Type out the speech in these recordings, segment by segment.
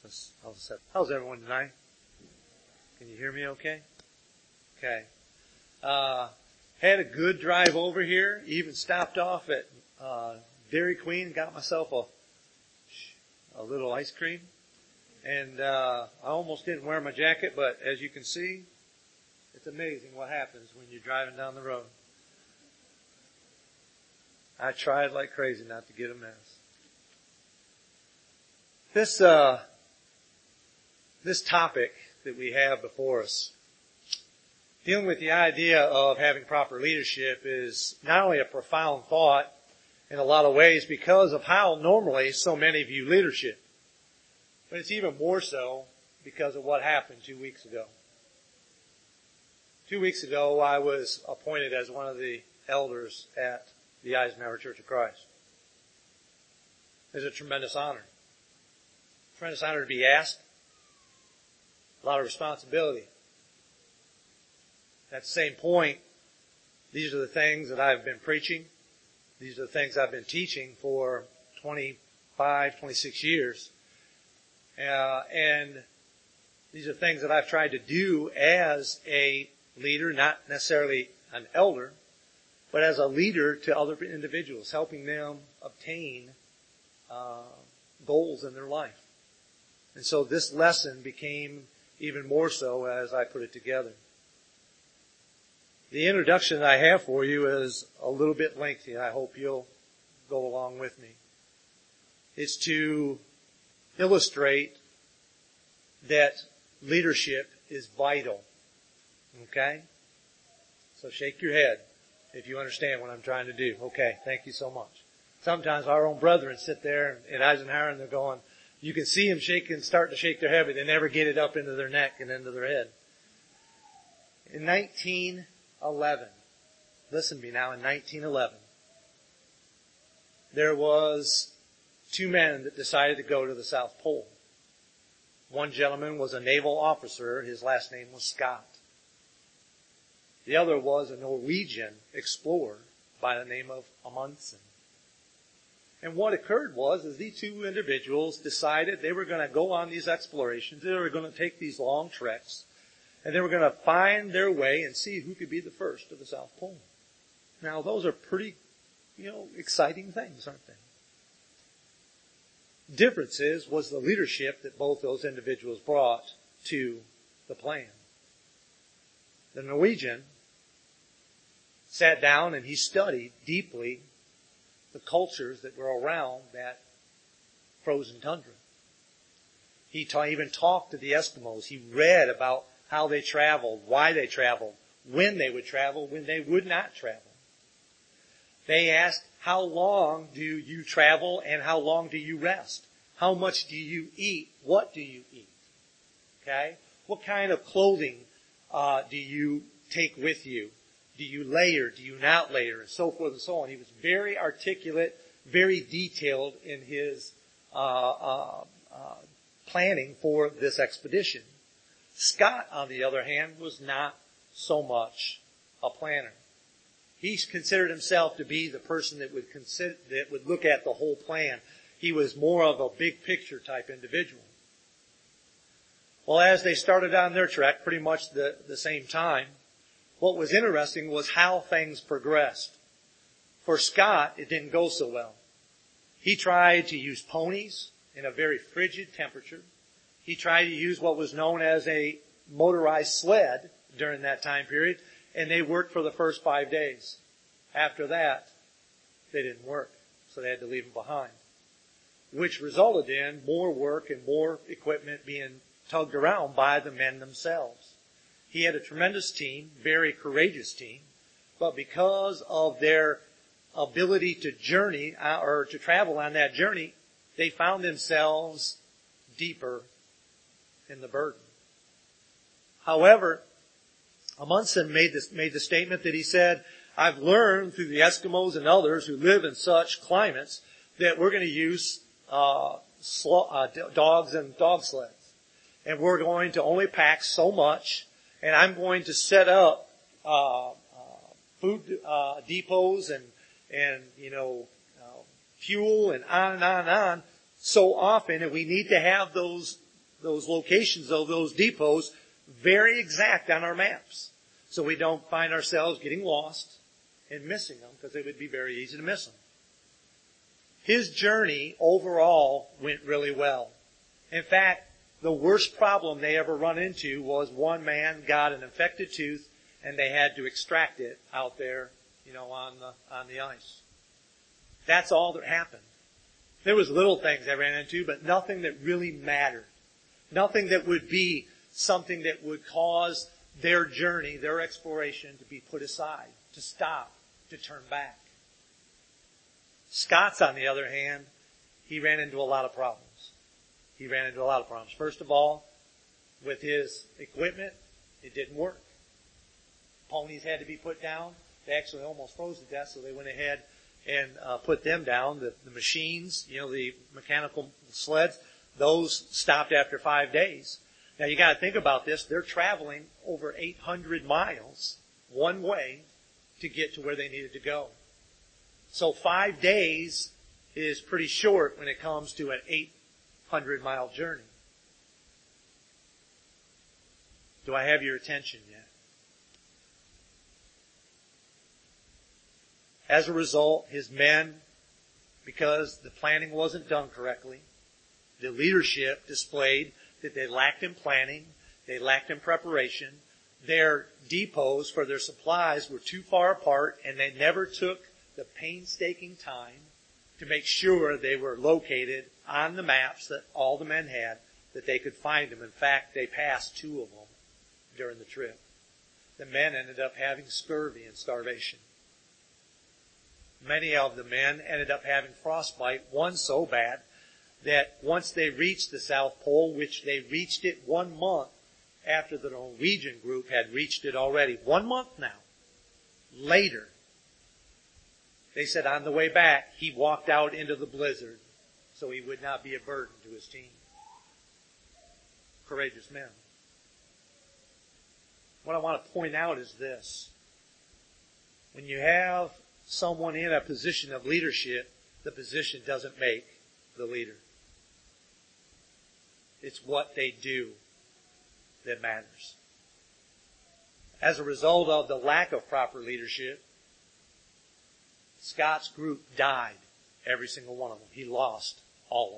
How's everyone tonight? Can you hear me okay? Okay. Had a good drive over here. Even stopped off at Dairy Queen and got myself a little ice cream. And I almost didn't wear my jacket, but as you can see, it's amazing what happens when you're driving down the road. I tried like crazy not to get a mess. This topic that we have before us, dealing with the idea of having proper leadership, is not only a profound thought in a lot of ways because of how normally so many view leadership, but it's even more so because of what happened 2 weeks ago. 2 weeks ago, I was appointed as one of the elders at the Eisenhower Church of Christ. It's a tremendous honor. Tremendous honor to be asked. A lot of responsibility. At the same point, these are the things that I've been preaching. These are the things I've been teaching for 25, 26 years. And these are things that I've tried to do as a leader, not necessarily an elder, but as a leader to other individuals, helping them obtain goals in their life. And so this lesson became even more so as I put it together. The introduction that I have for you is a little bit lengthy. I hope you'll go along with me. It's to illustrate that leadership is vital. Okay? So shake your head if you understand what I'm trying to do. Okay, thank you so much. Sometimes our own brethren sit there at Eisenhower and they're going, you can see them starting to shake their head, but they never get it up into their neck and into their head. In 1911, listen to me now, in 1911, there was two men that decided to go to the South Pole. One gentleman was a naval officer. His last name was Scott. The other was a Norwegian explorer by the name of Amundsen. And what occurred was these two individuals decided they were going to go on these explorations. They were going to take these long treks. And they were going to find their way and see who could be the first to the South Pole. Now, those are pretty, exciting things, aren't they? Difference was the leadership that both those individuals brought to the plan. The Norwegian sat down and he studied deeply the cultures that were around that frozen tundra. He even talked to the Eskimos. He read about how they traveled, why they traveled, when they would travel, when they would not travel. They asked, how long do you travel and how long do you rest? How much do you eat? What do you eat? Okay? What kind of clothing do you take with you? Do you layer? Do you not layer? And so forth and so on. He was very articulate, very detailed in his planning for this expedition. Scott, on the other hand, was not so much a planner. He considered himself to be the person that would look at the whole plan. He was more of a big picture type individual. Well, as they started on their trek, pretty much the same time, what was interesting was how things progressed. For Scott, it didn't go so well. He tried to use ponies in a very frigid temperature. He tried to use what was known as a motorized sled during that time period, and they worked for the first 5 days. After that, they didn't work, so they had to leave them behind, which resulted in more work and more equipment being tugged around by the men themselves. He had a tremendous team, very courageous team, but because of their ability to journey or to travel on that journey, they found themselves deeper in the burden. However, Amundsen made the statement that he said, I've learned through the Eskimos and others who live in such climates that we're going to use dogs and dog sleds. And we're going to only pack so much, and I'm going to set up food depots and fuel and on and on and on so often, and we need to have those those locations of those depots very exact on our maps, so we don't find ourselves getting lost and missing them, because it would be very easy to miss them. His journey overall went really well. In fact, the worst problem they ever run into was one man got an infected tooth and they had to extract it out there, on the ice. That's all that happened. There was little things they ran into, but nothing that really mattered. Nothing that would be something that would cause their journey, their exploration to be put aside, to stop, to turn back. Scott's, on the other hand, he ran into a lot of problems. First of all, with his equipment, it didn't work. Ponies had to be put down. They actually almost froze to death, so they went ahead and put them down. The machines, the mechanical sleds, those stopped after 5 days. Now you got to think about this. They're traveling over 800 miles one way to get to where they needed to go. So 5 days is pretty short when it comes to an 800-mile journey. Do I have your attention yet? As a result, his men, because the planning wasn't done correctly, the leadership displayed that they lacked in planning, they lacked in preparation, their depots for their supplies were too far apart, and they never took the painstaking time to make sure they were located on the maps that all the men had, that they could find them. In fact, they passed 2 of them during the trip. The men ended up having scurvy and starvation. Many of the men ended up having frostbite, one so bad that once they reached the South Pole, which they reached it 1 month after the Norwegian group had reached it already, 1 month now, later, they said on the way back, he walked out into the blizzard so he would not be a burden to his team. Courageous men. What I want to point out is this. When you have someone in a position of leadership, the position doesn't make the leader. It's what they do that matters. As a result of the lack of proper leadership, Scott's group died, every single one of them. He lost all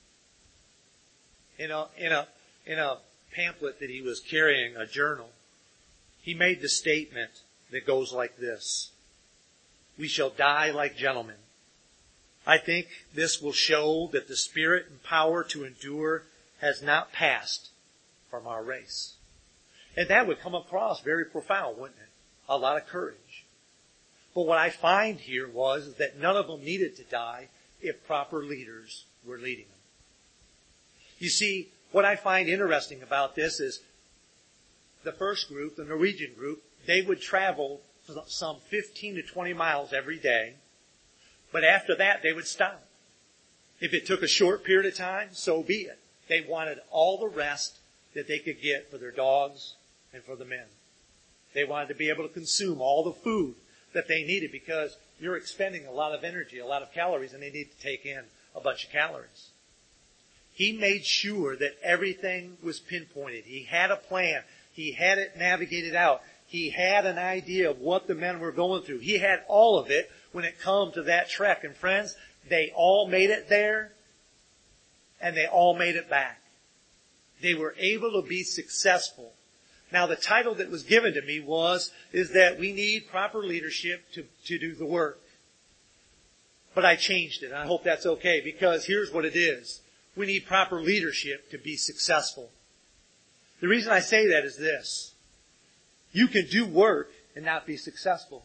of them. In a pamphlet that he was carrying, a journal, he made the statement that goes like this: "We shall die like gentlemen. I think this will show that the spirit and power to endure has not passed from our race." And that would come across very profound, wouldn't it? A lot of courage. But what I find here was that none of them needed to die if proper leaders were leading them. You see, what I find interesting about this is the first group, the Norwegian group, they would travel some 15 to 20 miles every day, but after that they would stop. If it took a short period of time, so be it. They wanted all the rest that they could get for their dogs and for the men. They wanted to be able to consume all the food that they needed, because you're expending a lot of energy, a lot of calories, and they need to take in a bunch of calories. He made sure that everything was pinpointed. He had a plan. He had it navigated out. He had an idea of what the men were going through. He had all of it when it come to that trek. And friends, they all made it there, and they all made it back. They were able to be successful. Now, the title that was given to me is that we need proper leadership to do the work. But I changed it, and I hope that's okay, because here's what it is. We need proper leadership to be successful. The reason I say that is this. You can do work and not be successful.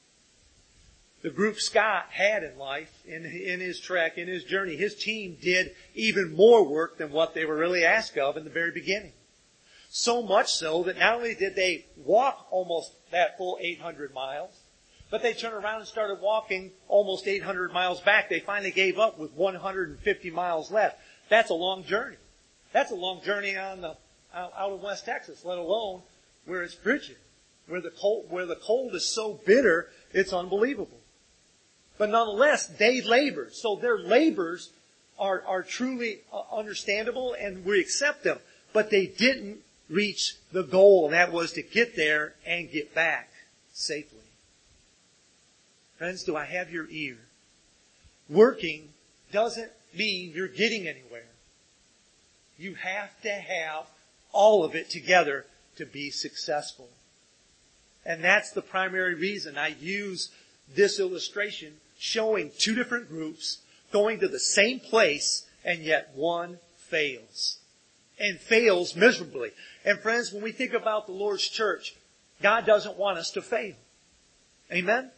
The group Scott had in life, in his trek, in his journey, his team did even more work than what they were really asked of in the very beginning. So much so that not only did they walk almost that full 800 miles, but they turned around and started walking almost 800 miles back. They finally gave up with 150 miles left. That's a long journey. That's a long journey out of West Texas, let alone where it's frigid, where the cold is so bitter, it's unbelievable. But nonetheless, they labored. So their labors are truly understandable and we accept them. But they didn't reach the goal, and that was to get there and get back safely. Friends, do I have your ear? Working doesn't mean you're getting anywhere. You have to have all of it together to be successful. And that's the primary reason I use this illustration showing two different groups going to the same place, and yet one fails. And fails miserably. And friends, when we think about the Lord's church, God doesn't want us to fail. Amen?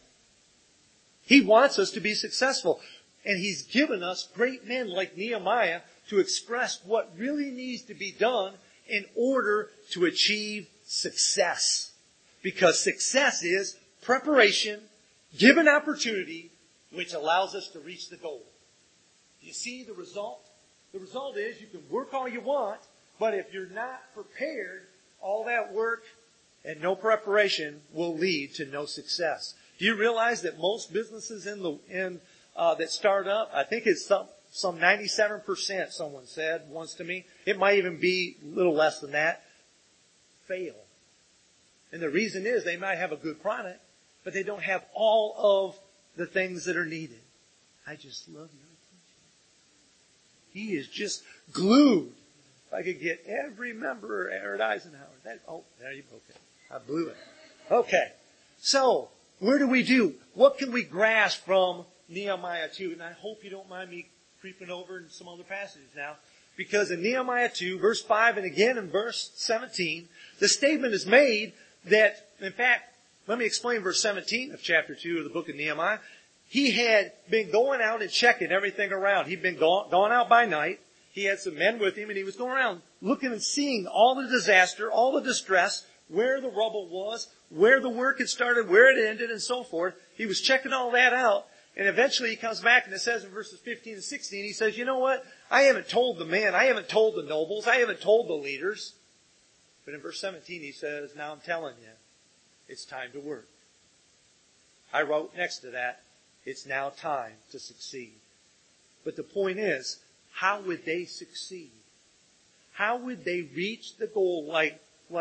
He wants us to be successful. And He's given us great men like Nehemiah to express what really needs to be done in order to achieve success. Because success is preparation, given opportunity, which allows us to reach the goal. You see the result? The result is you can work all you want, but if you're not prepared, all that work and no preparation will lead to no success. Do you realize that most businesses that start up, I think it's some 97%, someone said once to me, it might even be a little less than that, fail. And the reason is they might have a good product, but they don't have all of the things that are needed. I just love your attention. He is just glued. If I could get every member at Eisenhower. There you go. Okay. I blew it. Okay. So, where do we do? What can we grasp from Nehemiah 2? And I hope you don't mind me creeping over in some other passages now. Because in Nehemiah 2, verse 5, and again in verse 17, the statement is made that, in fact, let me explain verse 17 of chapter 2 of the book of Nehemiah. He had been going out and checking everything around. He'd been gone out by night. He had some men with him, and he was going around looking and seeing all the disaster, all the distress, where the rubble was, where the work had started, where it ended, and so forth. He was checking all that out, and eventually he comes back, and it says in verses 15 and 16, he says, you know what? I haven't told the men, I haven't told the nobles, I haven't told the leaders. But in verse 17 he says, now I'm telling you, it's time to work. I wrote next to that, it's now time to succeed. But the point is, how would they succeed? How would they reach the goal like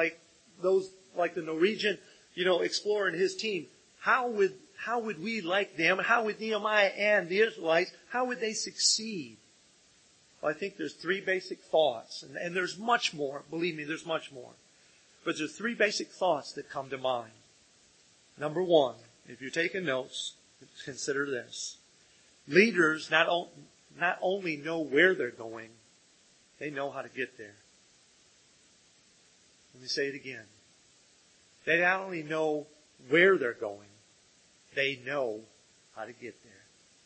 the Norwegian, explorer and his team? How would we like them? How would Nehemiah and the Israelites, how would they succeed? Well, I think there's three basic thoughts, and there's much more. Believe me, there's much more. But there's three basic thoughts that come to mind. Number one, if you're taking notes, consider this. Leaders not only know where they're going, they know how to get there. Let me say it again. They not only know where they're going, they know how to get there.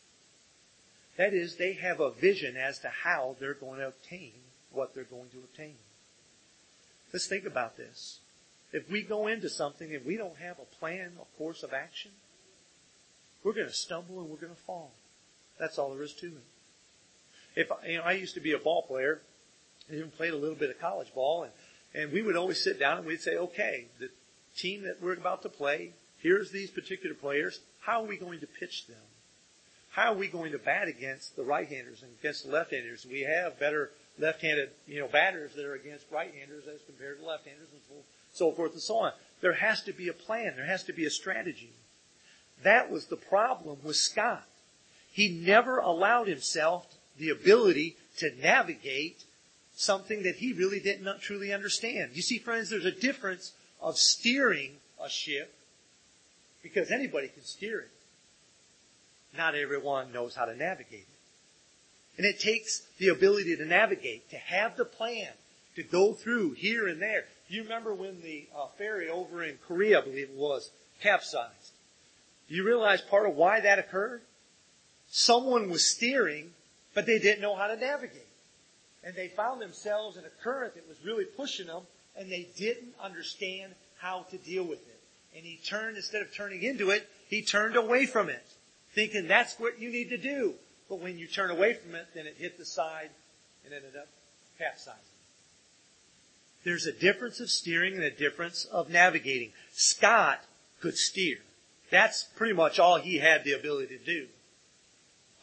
That is, they have a vision as to how they're going to obtain what they're going to obtain. Let's think about this. If we go into something and we don't have a plan, a course of action, we're going to stumble and we're going to fall. That's all there is to it. I used to be a ball player. I even played a little bit of college ball, and we would always sit down and we'd say, okay, the team that we're about to play, here's these particular players. How are we going to pitch them? How are we going to bat against the right-handers and against the left-handers? We have better left-handed, batters that are against right-handers as compared to left-handers and so forth and so on. There has to be a plan. There has to be a strategy. That was the problem with Scott. He never allowed himself the ability to navigate something that he really didn't truly understand. You see, friends, there's a difference of steering a ship, because anybody can steer it. Not everyone knows how to navigate it. And it takes the ability to navigate, to have the plan, to go through here and there. You remember when the ferry over in Korea, I believe it was, capsized. Do you realize part of why that occurred? Someone was steering, but they didn't know how to navigate. And they found themselves in a current that was really pushing them, and they didn't understand how to deal with it. And he turned, instead of turning into it, he turned away from it, thinking that's what you need to do. But when you turn away from it, then it hit the side and ended up capsizing. There's a difference of steering and a difference of navigating. Scott could steer. That's pretty much all he had the ability to do.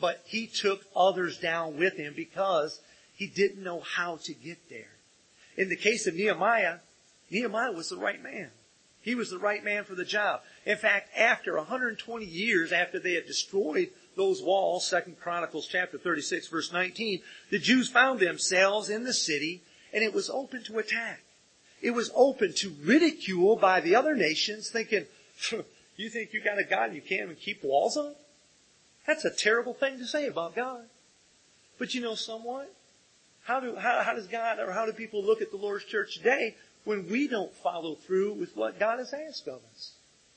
but he took others down with him because he didn't know how to get there. In the case of Nehemiah, Nehemiah was the right man. He was the right man for the job. In fact, after 120 years after they had destroyed those walls, 2 Chronicles chapter 36, verse 19, the Jews found themselves in the city, and it was open to attack. It was open to ridicule by the other nations, thinking, you think you got a God and you can't even keep walls up? That's a terrible thing to say about God. But you know somewhat? How does God, or how do people look at the Lord's church today when we don't follow through with what God has asked of us?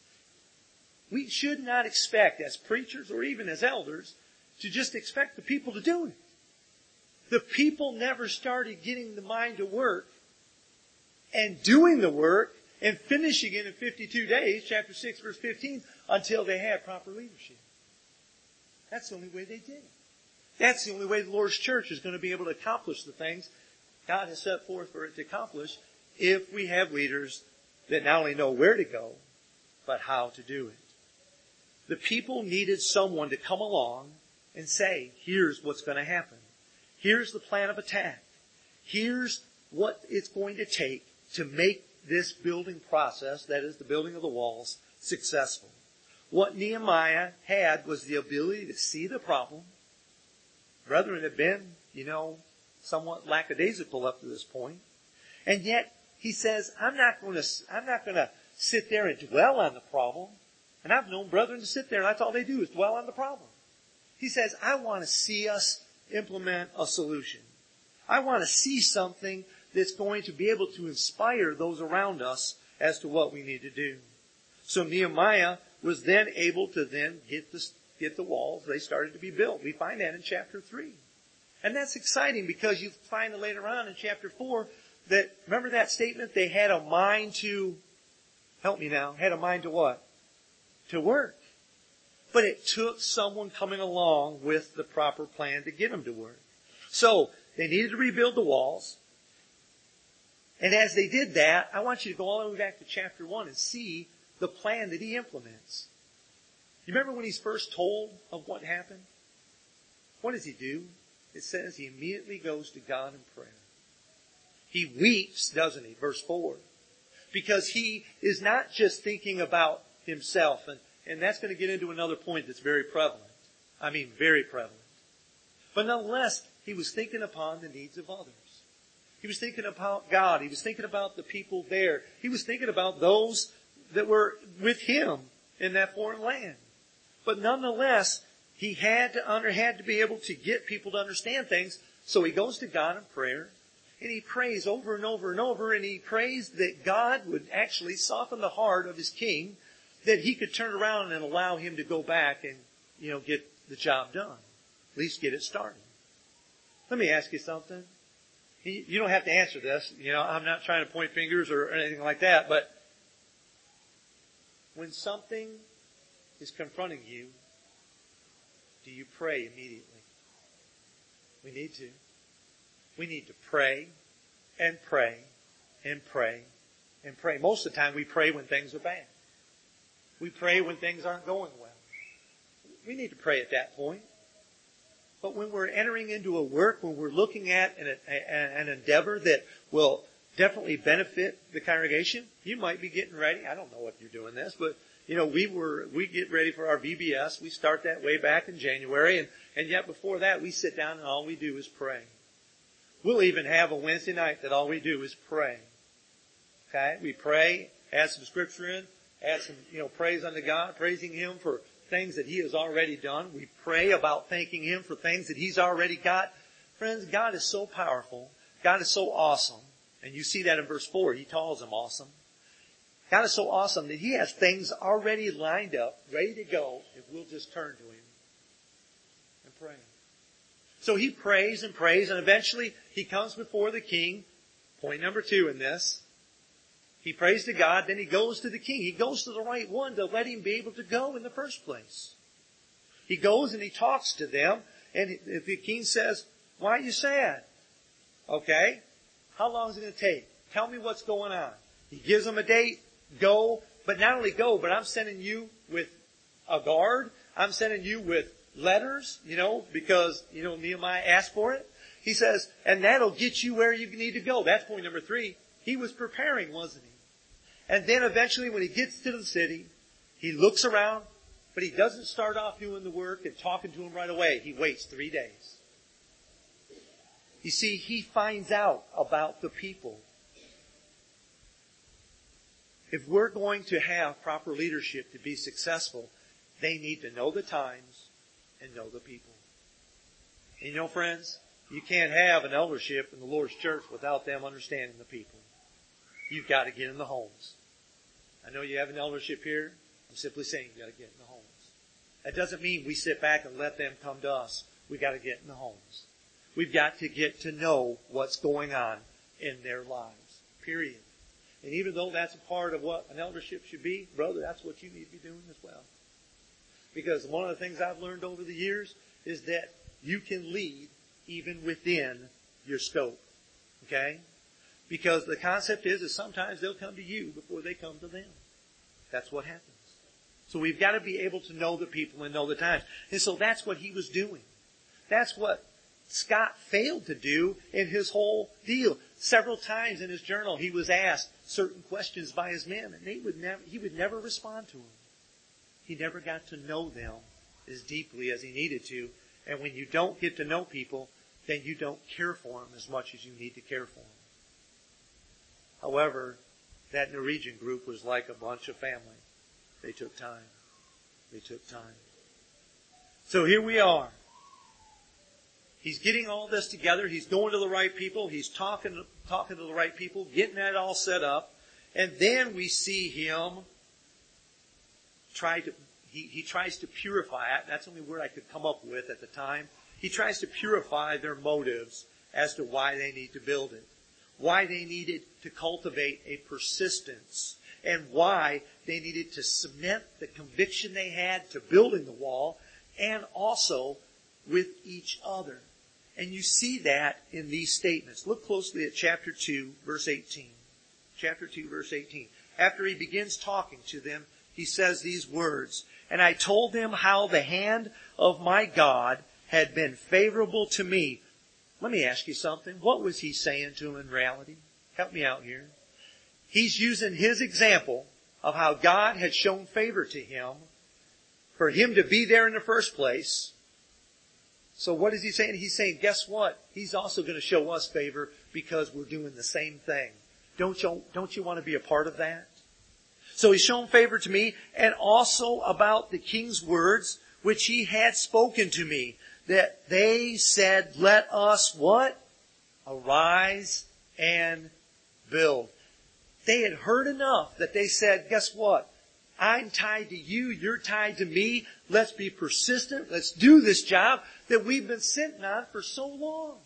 We should not expect, as preachers or even as elders, to just expect the people to do it. The people never started getting the mind to work and doing the work and finishing it in 52 days, chapter 6, verse 15, until they had proper leadership. That's the only way they did it. That's the only way the Lord's church is going to be able to accomplish the things God has set forth for it to accomplish, if we have leaders that not only know where to go, but how to do it. The people needed someone to come along and say, here's what's going to happen. Here's the plan of attack. Here's what it's going to take to make this building process, that is the building of the walls, successful. What Nehemiah had was the ability to see the problem. Brethren had been, somewhat lackadaisical up to this point. And yet, he says, I'm not going to sit there and dwell on the problem. And I've known brethren to sit there and that's all they do is dwell on the problem. He says, I want to see us implement a solution. I want to see something that's going to be able to inspire those around us as to what we need to do. So Nehemiah was then able to then get the walls. They started to be built. We find that in chapter 3. And that's exciting because you find later on in chapter 4 that, remember that statement? They had a mind to, help me now, had a mind to what? To work. But it took someone coming along with the proper plan to get them to work. So, they needed to rebuild the walls. And as they did that, I want you to go all the way back to chapter 1 and see the plan that he implements. You remember when he's first told of what happened? What does he do? It says he immediately goes to God in prayer. He weeps, doesn't he? Verse 4. Because he is not just thinking about himself. And that's going to get into another point that's very prevalent. I mean, very prevalent. But nonetheless, he was thinking upon the needs of others. He was thinking about God. He was thinking about the people there. He was thinking about those that were with him in that foreign land. But nonetheless, he had to be able to get people to understand things. So he goes to God in prayer. And he prays over and over and over. And he prays that God would actually soften the heart of his king, that he could turn around and allow him to go back and, get the job done. At least get it started. Let me ask you something. You don't have to answer this. I'm not trying to point fingers or anything like that. But when something is confronting you, do you pray immediately? We need to. We need to pray and pray and pray and pray. Most of the time we pray when things are bad. We pray when things aren't going well. We need to pray at that point. But when we're entering into a work, when we're looking at an endeavor that will definitely benefit the congregation, you might be getting ready. I don't know if you're doing this, but we get ready for our VBS. We start that way back in January, and yet before that we sit down and all we do is pray. We'll even have a Wednesday night that all we do is pray. Okay? We pray, add some scripture in, add some, praise unto God, praising Him for things that He has already done. We pray about thanking Him for things that He's already got. Friends, God is so powerful. God is so awesome. And you see that in verse 4. He calls Him awesome. God is so awesome that He has things already lined up, ready to go, if we'll just turn to Him and pray. So he prays and prays, and eventually he comes before the king. Point number 2 in this. He prays to God, then he goes to the king. He goes to the right one to let him be able to go in the first place. He goes and he talks to them, and if the king says, why are you sad? Okay, how long is it going to take? Tell me what's going on. He gives them a date, go, but not only go, but I'm sending you with a guard. I'm sending you with letters, because, Nehemiah asked for it. He says, and that'll get you where you need to go. That's point number 3. He was preparing, wasn't he? And then eventually when he gets to the city, he looks around, but he doesn't start off doing the work and talking to him right away. He waits 3 days. You see, he finds out about the people. If we're going to have proper leadership to be successful, they need to know the times and know the people. And friends, you can't have an eldership in the Lord's church without them understanding the people. You've got to get in the homes. I know you have an eldership here. I'm simply saying you've got to get in the homes. That doesn't mean we sit back and let them come to us. We've got to get in the homes. We've got to get to know what's going on in their lives. Period. And even though that's a part of what an eldership should be, brother, that's what you need to be doing as well. Because one of the things I've learned over the years is that you can lead even within your scope. Okay? Because the concept is sometimes they'll come to you before they come to them. That's what happens. So we've got to be able to know the people and know the times. And so that's what he was doing. That's what Scott failed to do in his whole deal. Several times in his journal he was asked certain questions by his men, and he would never respond to them. He never got to know them as deeply as he needed to. And when you don't get to know people, then you don't care for them as much as you need to care for them. However, that Norwegian group was like a bunch of family. They took time. They took time. So here we are. He's getting all this together. He's going to the right people. He's talking to the right people, getting that all set up. And then we see him he tries to purify it. That's the only word I could come up with at the time. He tries to purify their motives as to why they need to build it. Why they needed to cultivate a persistence. And why they needed to cement the conviction they had to building the wall. And also with each other. And you see that in these statements. Look closely at chapter 2, verse 18. Chapter 2, verse 18. After he begins talking to them, he says these words, "And I told them how the hand of my God had been favorable to me." Let me ask you something. What was he saying to them in reality? Help me out here. He's using his example of how God had shown favor to him for him to be there in the first place. So what is he saying? He's saying, guess what? He's also going to show us favor because we're doing the same thing. Don't you want to be a part of that? So he's shown favor to me, and also about the king's words, which he had spoken to me, that they said, let us what? Arise and build. They had heard enough that they said, guess what? I'm tied to you, you're tied to me. Let's be persistent. Let's do this job that we've been sitting on for so long.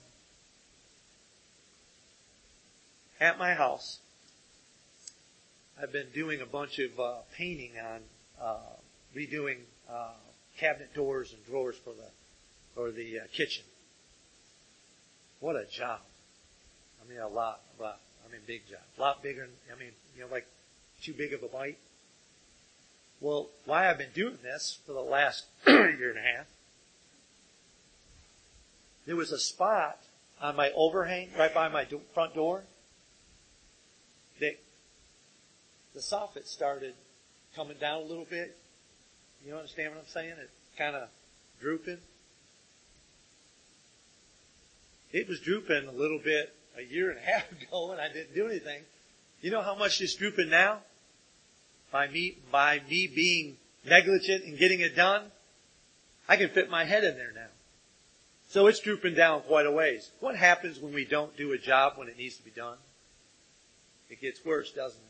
At my house, I've been doing a bunch of painting on redoing cabinet doors and drawers for the kitchen. What a job. I mean, big job. A lot bigger than, like too big of a bite. Well, why I've been doing this for the last year and a half, there was a spot on my overhang right by my front door that the soffit started coming down a little bit. You understand what I'm saying? It's kind of drooping. It was drooping a little bit a year and a half ago, and I didn't do anything. You know how much it's drooping now? By me being negligent in getting it done, I can fit my head in there now. So it's drooping down quite a ways. What happens when we don't do a job when it needs to be done? It gets worse, doesn't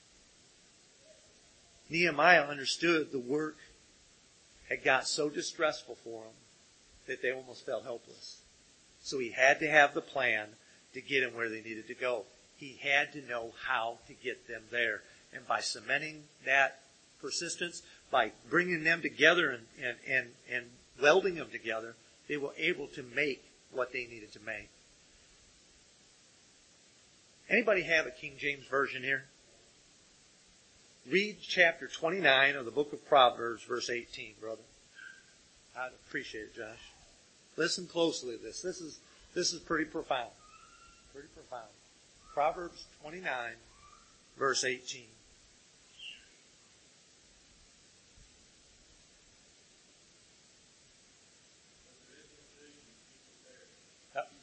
it? Nehemiah understood the work had got so distressful for them that they almost felt helpless. So he had to have the plan to get them where they needed to go. He had to know how to get them there. And by cementing that persistence, by bringing them together and welding them together, they were able to make what they needed to make. Anybody have a King James Version here? Read chapter 29 of the book of Proverbs, verse 18, brother. I'd appreciate it, Josh. Listen closely to this. This is pretty profound. Pretty profound. Proverbs 29, verse 18. Yep.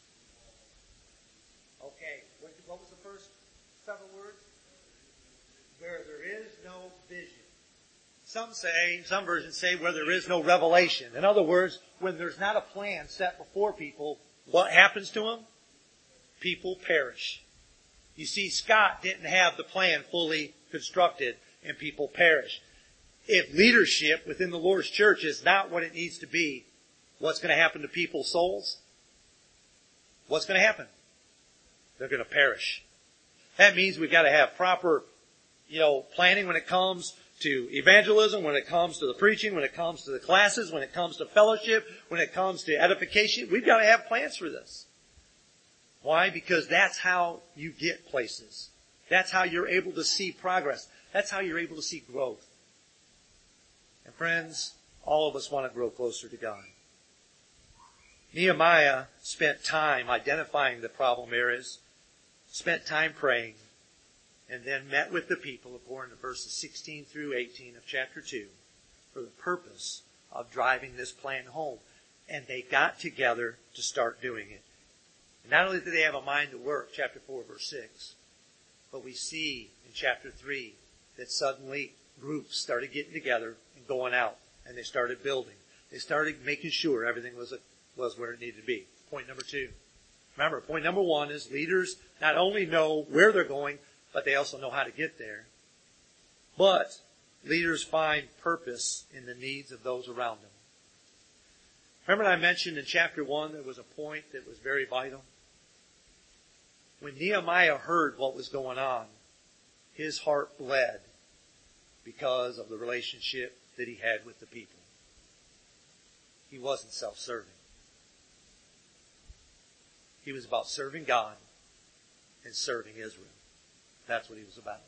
Okay, what was the first several words? Where there is no vision. Some versions say where there is no revelation. In other words, when there's not a plan set before people, what happens to them? People perish. You see, Scott didn't have the plan fully constructed, and people perish. If leadership within the Lord's church is not what it needs to be, what's going to happen to people's souls? What's going to happen? They're going to perish. That means we've got to have proper, planning when it comes to evangelism, when it comes to the preaching, when it comes to the classes, when it comes to fellowship, when it comes to edification. We've got to have plans for this. Why? Because that's how you get places. That's how you're able to see progress. That's how you're able to see growth. And friends, all of us want to grow closer to God. Nehemiah spent time identifying the problem areas, spent time praying, and then met with the people according to verses 16 through 18 of chapter 2 for the purpose of driving this plan home. And they got together to start doing it. And not only did they have a mind to work, chapter 4, verse 6, but we see in chapter 3 that suddenly groups started getting together and going out, and they started building. They started making sure everything was where it needed to be. Point number 2. Remember, point number 1 is leaders not only know where they're going, but they also know how to get there. But leaders find purpose in the needs of those around them. Remember I mentioned in chapter 1 there was a point that was very vital? When Nehemiah heard what was going on, his heart bled because of the relationship that he had with the people. He wasn't self-serving. He was about serving God and serving Israel. That's what he was about.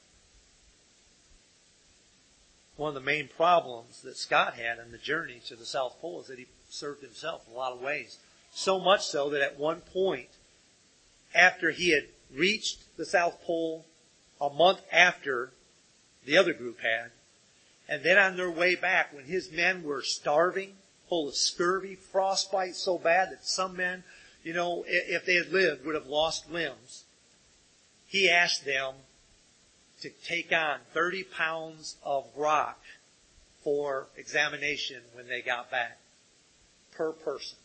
One of the main problems that Scott had on the journey to the South Pole is that he served himself in a lot of ways. So much so that at one point, after he had reached the South Pole a month after the other group had, and then on their way back, when his men were starving, full of scurvy, frostbite so bad that some men, if they had lived, would have lost limbs, he asked them to take on 30 pounds of rock for examination when they got back, per person.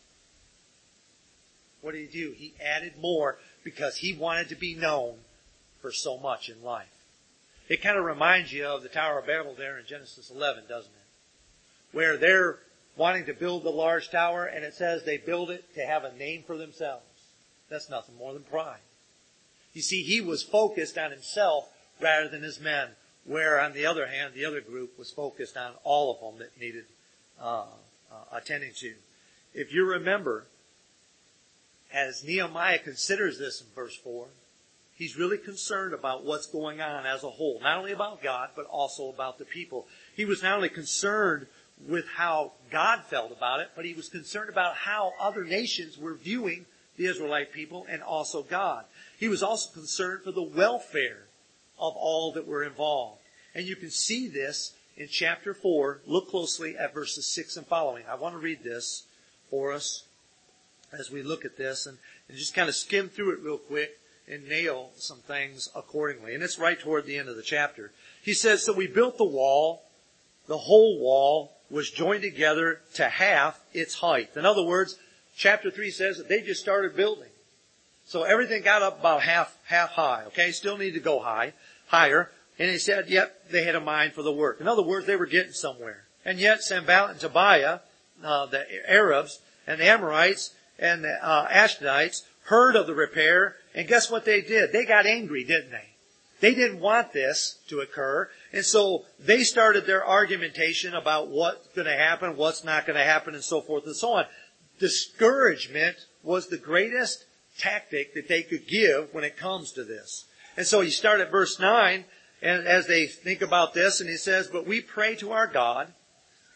What did he do? He added more because he wanted to be known for so much in life. It kind of reminds you of the Tower of Babel there in Genesis 11, doesn't it? Where they're wanting to build the large tower, and it says they build it to have a name for themselves. That's nothing more than pride. You see, he was focused on himself rather than his men, where, on the other hand, the other group was focused on all of them that needed attending to. If you remember, as Nehemiah considers this in verse 4, he's really concerned about what's going on as a whole. Not only about God, but also about the people. He was not only concerned with how God felt about it, but he was concerned about how other nations were viewing the Israelite people and also God. He was also concerned for the welfare of all that were involved. And you can see this in chapter 4. Look closely at verses 6 and following. I want to read this for us as we look at this and just kind of skim through it real quick and nail some things accordingly. And it's right toward the end of the chapter. He says, so we built the wall. The whole wall was joined together to half its height. In other words, chapter 3 says that they just started building. So everything got up about half high. Okay, still need to go higher. And he said, yep, they had a mind for the work. In other words, they were getting somewhere. And yet Sanballat and Tobiah, the Arabs and the Amorites and the Ashdodites heard of the repair. And guess what they did? They got angry, didn't they? They didn't want this to occur. And so they started their argumentation about what's going to happen, what's not going to happen, and so forth and so on. Discouragement was the greatest tactic that they could give when it comes to this. And so you start at verse 9, and as they think about this, and he says, but we pray to our God,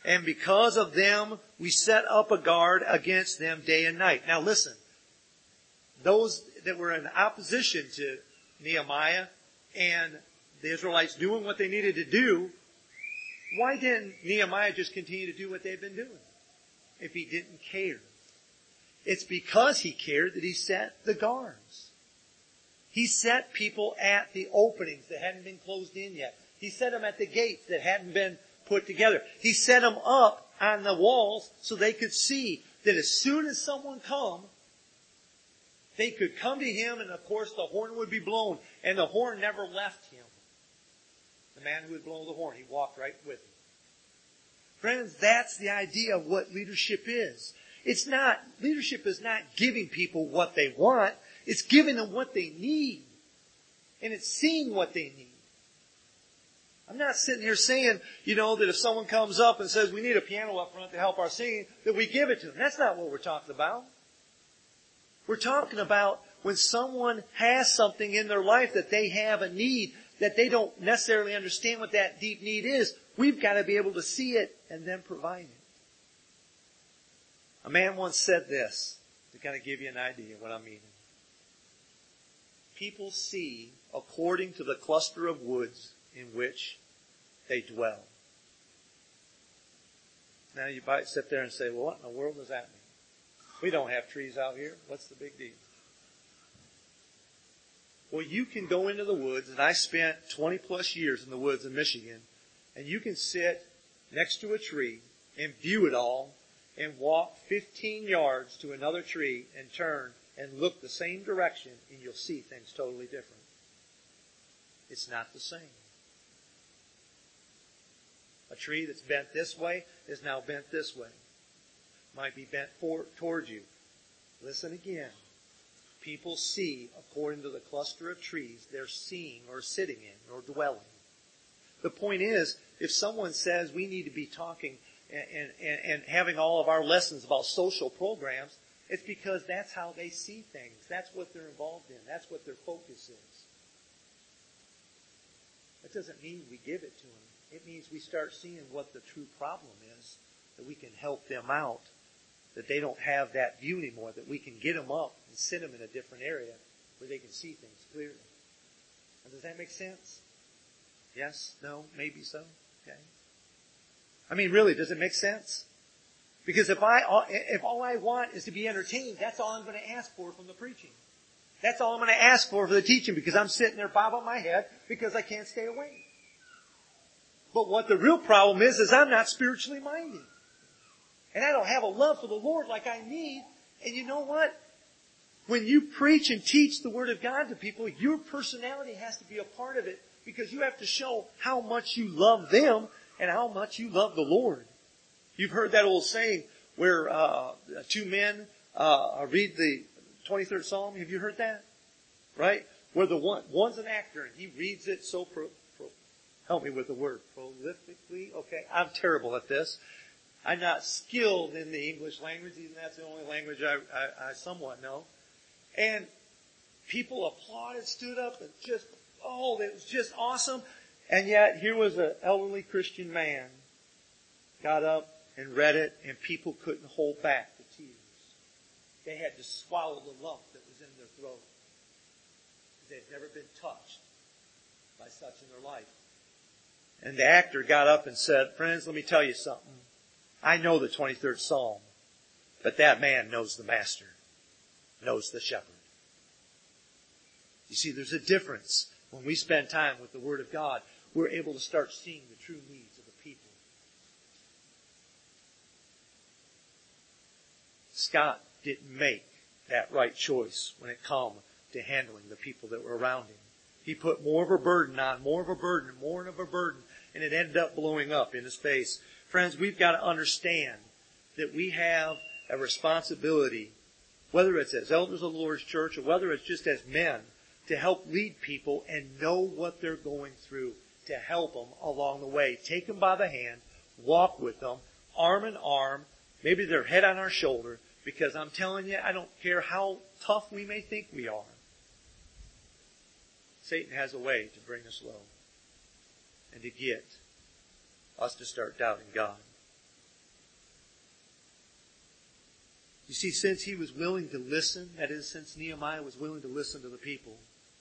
And because of them, we set up a guard against them day and night. Now listen, those that were in opposition to Nehemiah and the Israelites doing what they needed to do, why didn't Nehemiah just continue to do what they've been doing if he didn't care? It's because he cared that he set the guards. He set people at the openings that hadn't been closed in yet. He set them at the gates that hadn't been put together. He set them up on the walls so they could see that as soon as someone come, they could come to him, and of course the horn would be blown. And the horn never left him. The man who would blow the horn, he walked right with him. Friends, that's the idea of what leadership is. Leadership is not giving people what they want. It's giving them what they need. And it's seeing what they need. I'm not sitting here saying, that if someone comes up and says we need a piano up front to help our singing, that we give it to them. That's not what we're talking about. We're talking about when someone has something in their life that they have a need, that they don't necessarily understand what that deep need is. We've got to be able to see it and then provide it. A man once said this, to kind of give you an idea of what I'm meaning. People see according to the cluster of woods in which they dwell. Now you might sit there and say, well, what in the world does that mean? We don't have trees out here. What's the big deal? Well, you can go into the woods, and I spent 20 plus years in the woods in Michigan, and you can sit next to a tree and view it all and walk 15 yards to another tree and turn and look the same direction, and you'll see things totally different. It's not the same. A tree that's bent this way is now bent this way. Might be bent towards you. Listen again. People see according to the cluster of trees they're seeing or sitting in or dwelling. The point is, if someone says we need to be talking and having all of our lessons about social programs, it's because that's how they see things. That's what they're involved in. That's what their focus is. That doesn't mean we give it to them. It means we start seeing what the true problem is, that we can help them out, that they don't have that view anymore, that we can get them up and sit them in a different area where they can see things clearly. Now, does that make sense? Yes? No? Maybe so? Okay. I mean, really, does it make sense? Because if all I want is to be entertained, that's all I'm going to ask for from the preaching. That's all I'm going to ask for the teaching, because I'm sitting there bobbing my head because I can't stay awake. But what the real problem is I'm not spiritually minded. And I don't have a love for the Lord like I need. And you know what? When you preach and teach the Word of God to people, your personality has to be a part of it, because you have to show how much you love them and how much you love the Lord. You've heard that old saying where two men read the 23rd Psalm. Have you heard that? Right? Where one's an actor and he reads it so help me with the word, prolifically. Okay, I'm terrible at this. I'm not skilled in the English language, even that's the only language I somewhat know. And people applauded, stood up, and it was just awesome. And yet, here was an elderly Christian man, got up and read it, and people couldn't hold back the tears. They had to swallow the lump that was in their throat. They had never been touched by such in their life. And the actor got up and said, friends, let me tell you something. I know the 23rd Psalm, but that man knows the Master, knows the Shepherd. You see, there's a difference. When we spend time with the Word of God, we're able to start seeing the true needs of the people. Scott didn't make that right choice when it came to handling the people that were around him. He put more of a burden on, and it ended up blowing up in his face. Friends, we've got to understand that we have a responsibility, whether it's as elders of the Lord's church or whether it's just as men, to help lead people and know what they're going through, to help them along the way. Take them by the hand, walk with them, arm in arm, maybe their head on our shoulder, because I'm telling you, I don't care how tough we may think we are. Satan has a way to bring us low and to get us to start doubting God. You see, since he was willing to listen, that is, since Nehemiah was willing to listen to the people,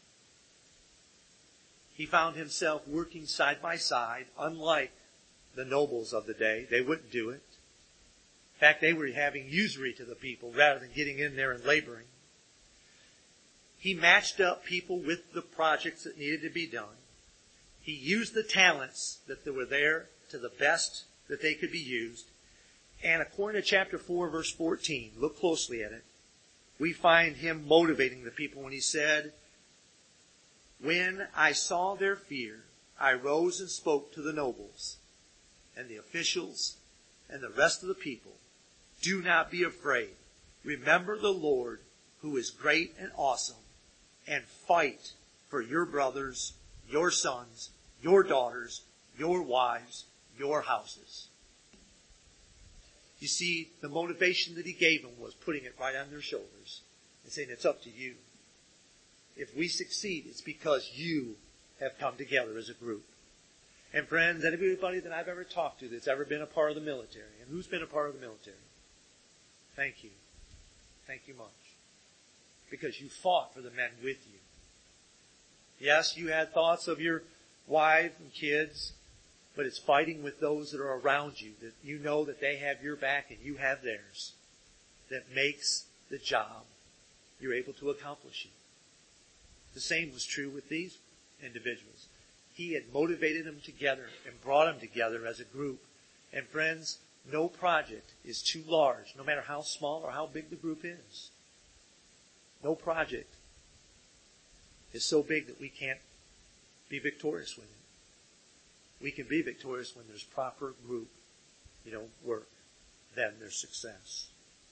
he found himself working side by side, unlike the nobles of the day. They wouldn't do it. In fact, they were having usury to the people rather than getting in there and laboring. He matched up people with the projects that needed to be done. He used the talents that were there to the best that they could be used. And according to chapter 4, verse 14, look closely at it, we find him motivating the people when he said, "When I saw their fear, I rose and spoke to the nobles and the officials and the rest of the people. Do not be afraid. Remember the Lord, who is great and awesome, and fight for your brothers, your sons, your daughters, your wives, your houses." You see, the motivation that he gave them was putting it right on their shoulders and saying, it's up to you. If we succeed, it's because you have come together as a group. And friends, anybody that I've ever talked to that's ever been a part of the military, and who's been a part of the military, thank you. Thank you much. Because you fought for the men with you. Yes, you had thoughts of your wife and kids, but it's fighting with those that are around you, that you know that they have your back and you have theirs, that makes the job you're able to accomplish it. The same was true with these individuals. He had motivated them together and brought them together as a group. And friends, no project is too large, no matter how small or how big the group is. No project is so big that we can't be victorious with it. We can be victorious when there's proper group, work. Then there's success.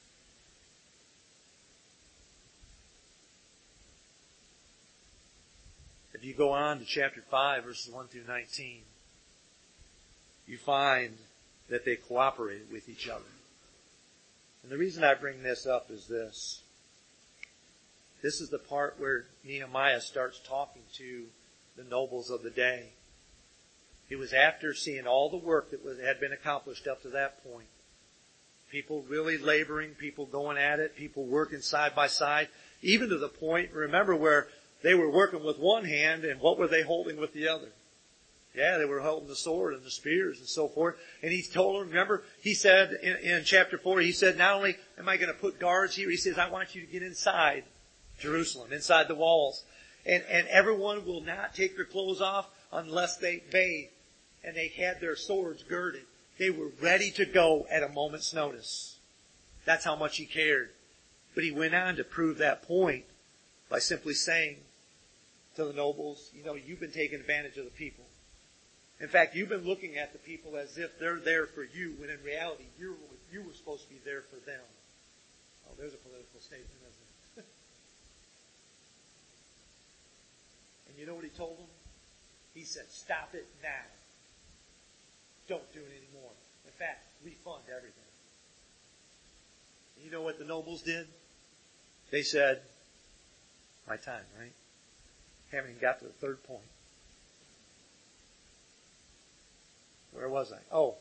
If you go on to chapter 5, verses 1 through 19, you find that they cooperated with each other. And the reason I bring this up is this. This is the part where Nehemiah starts talking to the nobles of the day. It was after seeing all the work that had been accomplished up to that point. People really laboring, people going at it, people working side by side, even to the point, remember, where they were working with one hand, and what were they holding with the other? Yeah, they were holding the sword and the spears and so forth. And he told them, remember, he said in chapter 4, he said, not only am I going to put guards here, he says, I want you to get inside Jerusalem, inside the walls. And everyone will not take their clothes off unless they bathe. And they had their swords girded. They were ready to go at a moment's notice. That's how much he cared. But he went on to prove that point by simply saying to the nobles, you've been taking advantage of the people. In fact, you've been looking at the people as if they're there for you, when in reality, you were supposed to be there for them. Oh, there's a political statement, isn't it? And you know what he told them? He said, stop it now. Don't do it anymore. In fact, refund everything. And you know what the nobles did? They said, my time, right? Haven't even got to the third point. Where was I? Oh.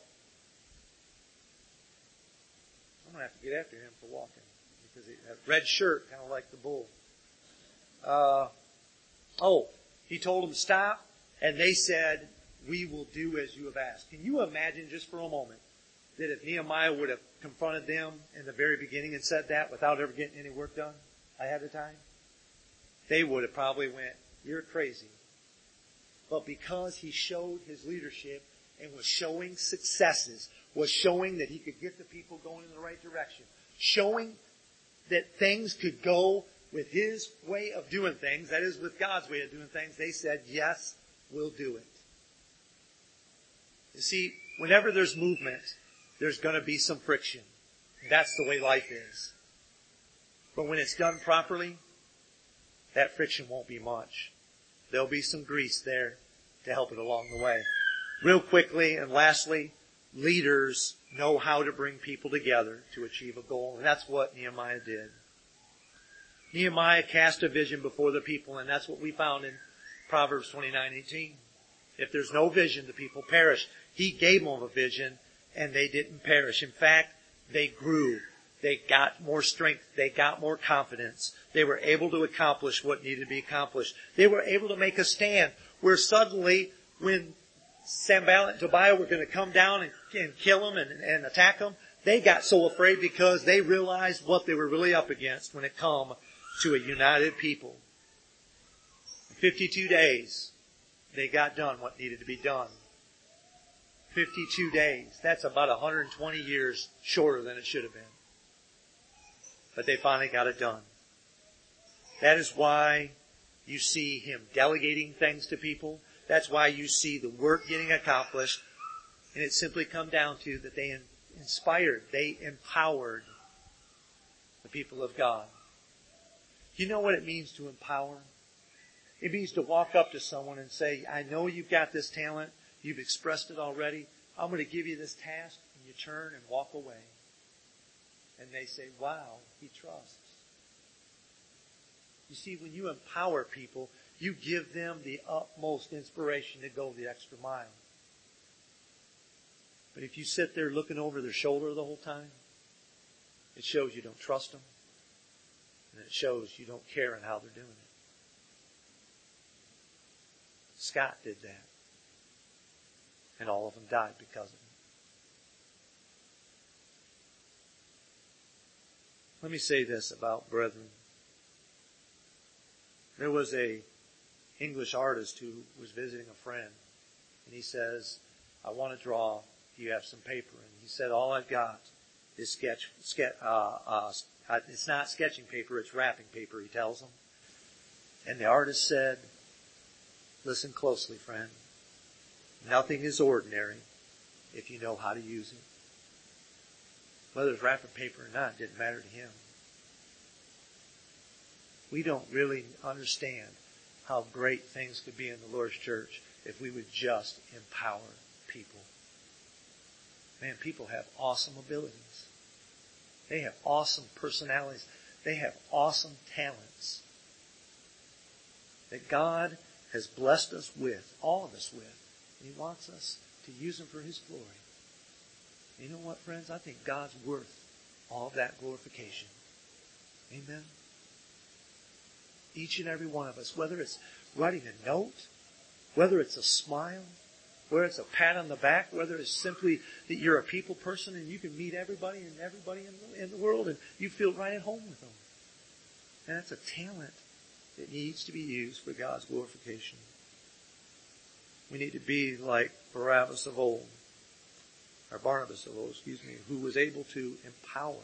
I'm going to have to get after him for walking. Because that red shirt, kind of like the bull. He told them to stop. And they said, we will do as you have asked. Can you imagine just for a moment that if Nehemiah would have confronted them in the very beginning and said that without ever getting any work done ahead of time? They would have probably went, you're crazy. But because he showed his leadership and was showing successes, was showing that he could get the people going in the right direction, showing that things could go with his way of doing things, that is with God's way of doing things, they said, yes, we'll do it. You see, whenever there's movement, there's going to be some friction. That's the way life is. But when it's done properly, that friction won't be much. There'll be some grease there to help it along the way. Real quickly and lastly, leaders know how to bring people together to achieve a goal. And that's what Nehemiah did. Nehemiah cast a vision before the people, and that's what we found in Proverbs 29:18. If there's no vision, the people perish. He gave them a vision, and they didn't perish. In fact, they grew. They got more strength. They got more confidence. They were able to accomplish what needed to be accomplished. They were able to make a stand where suddenly when Sanballat and Tobiah were going to come down and kill them and attack them, they got so afraid because they realized what they were really up against when it come to a united people. In 52 days, they got done what needed to be done. 52 days. That's about 120 years shorter than it should have been. But they finally got it done. That is why you see him delegating things to people. That's why you see the work getting accomplished. And it simply come down to that they inspired, they empowered the people of God. You know what it means to empower? It means to walk up to someone and say, I know you've got this talent. You've expressed it already. I'm going to give you this task. And you turn and walk away. And they say, wow, he trusts. You see, when you empower people, you give them the utmost inspiration to go the extra mile. But if you sit there looking over their shoulder the whole time, it shows you don't trust them. And it shows you don't care in how they're doing it. Scott did that. And all of them died because of it. Let me say this about brethren. There was a English artist who was visiting a friend. And he says, I want to draw. Do you have some paper? And he said, all I've got is it's not sketching paper, it's wrapping paper, he tells them. And the artist said, listen closely, friend. Nothing is ordinary if you know how to use it. Whether it's wrapping paper or not, it didn't matter to him. We don't really understand how great things could be in the Lord's church if we would just empower people. Man, people have awesome abilities. They have awesome personalities. They have awesome talents that God has blessed us with, all of us with. And He wants us to use them for His glory. You know what, friends? I think God's worth all of that glorification. Amen? Each and every one of us, whether it's writing a note, whether it's a smile, whether it's a pat on the back, whether it's simply that you're a people person and you can meet everybody in the world and you feel right at home with them. And that's a talent that needs to be used for God's glorification. We need to be like Barnabas of old, who was able to empower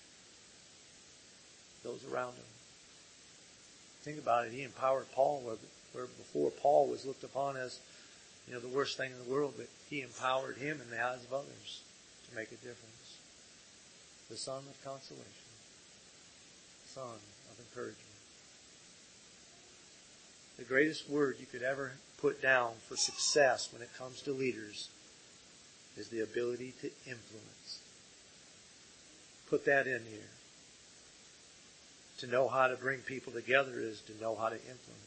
those around him. Think about it. He empowered Paul where before Paul was looked upon as, the worst thing in the world, but he empowered him in the eyes of others to make a difference. The son of consolation. Son of encouragement. The greatest word you could ever put down for success when it comes to leaders is the ability to influence. Put that in here. To know how to bring people together is to know how to influence.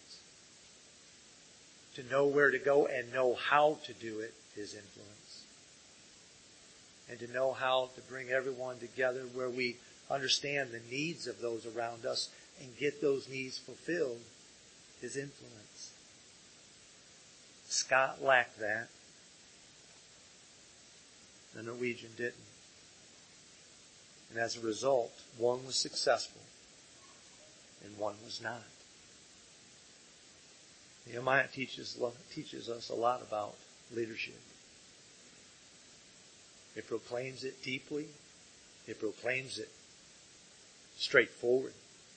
To know where to go and know how to do it is influence. And to know how to bring everyone together where we understand the needs of those around us and get those needs fulfilled is influence. Scott lacked that. The Norwegian didn't. And as a result, one was successful and one was not. Nehemiah teaches us a lot about leadership. It proclaims it deeply. It proclaims it straightforward.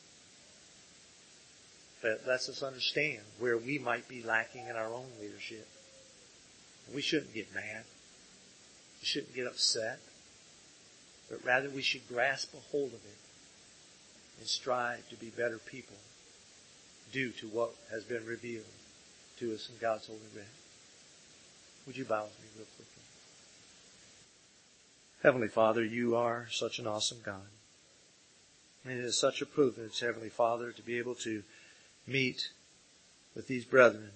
But it lets us understand where we might be lacking in our own leadership. We shouldn't get mad. We shouldn't get upset. But rather we should grasp a hold of it and strive to be better people due to what has been revealed to us in God's holy writ. Would you bow with me real quickly? Heavenly Father, you are such an awesome God. And it is such a privilege, Heavenly Father, to be able to meet with these brethren,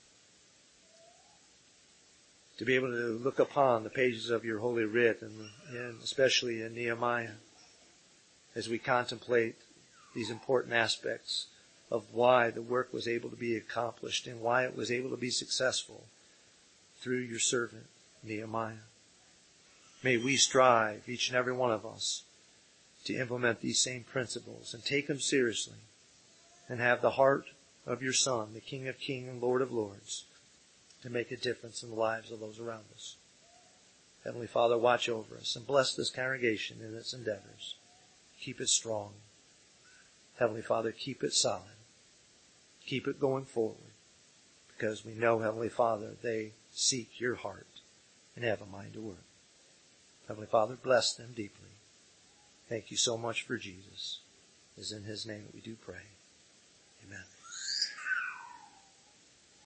to be able to look upon the pages of your holy writ, and especially in Nehemiah, as we contemplate these important aspects of why the work was able to be accomplished and why it was able to be successful through your servant, Nehemiah. May we strive, each and every one of us, to implement these same principles and take them seriously and have the heart of your Son, the King of Kings and Lord of Lords, to make a difference in the lives of those around us. Heavenly Father, watch over us and bless this congregation in its endeavors. Keep it strong. Heavenly Father, keep it solid. Keep it going forward, because we know, Heavenly Father, they seek your heart and have a mind to work. Heavenly Father, bless them deeply. Thank you so much for Jesus. It is in his name that we do pray. Amen.